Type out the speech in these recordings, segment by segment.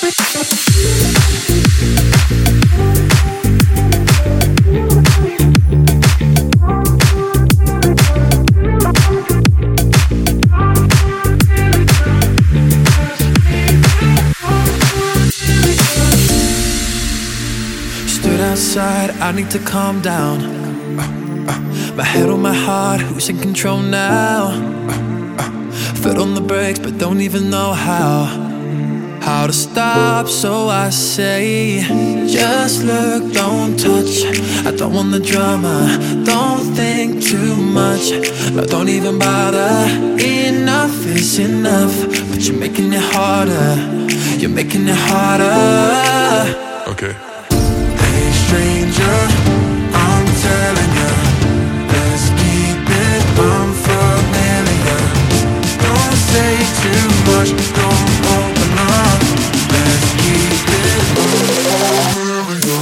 Outside, I need to calm down. My head on my heart, who's in control now? Foot on the brakes, but don't even know how to stop. So I say, just look, don't touch. I don't want the drama, don't think too much. No, don't even bother. Enough is enough, but you're making it harder. You're making it harder. Okay. Stranger, I'm telling ya, let's keep it unfamiliar. Don't say too much, don't open up. Let's keep it unfamiliar.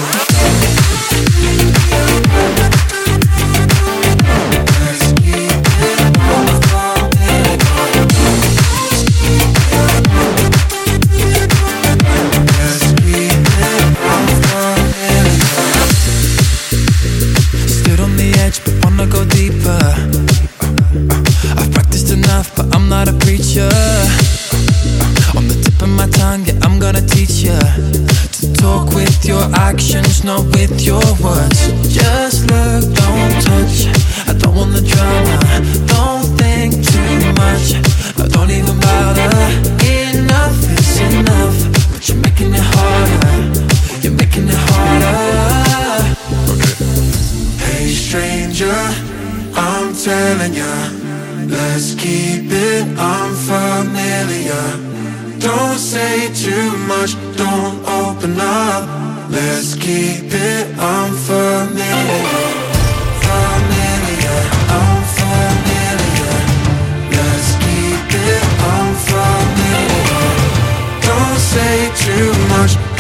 Let's keep it unfamiliar. Let's keep it unfamiliar. On the edge, but wanna go deeper. I've practiced enough, but I'm not a preacher. On the tip of my tongue, yeah, I'm gonna teach ya to talk with your actions, not with your words. Just look, don't touch. I don't want the drama, don't think too much. No, don't even bother. Enough is enough, but you're making it harder. You're making it harder. Hey stranger, I'm telling ya, let's keep it unfamiliar. Don't say too much, don't open up. Let's keep it unfamiliar. Familiar, unfamiliar. Let's keep it unfamiliar. Don't say too much.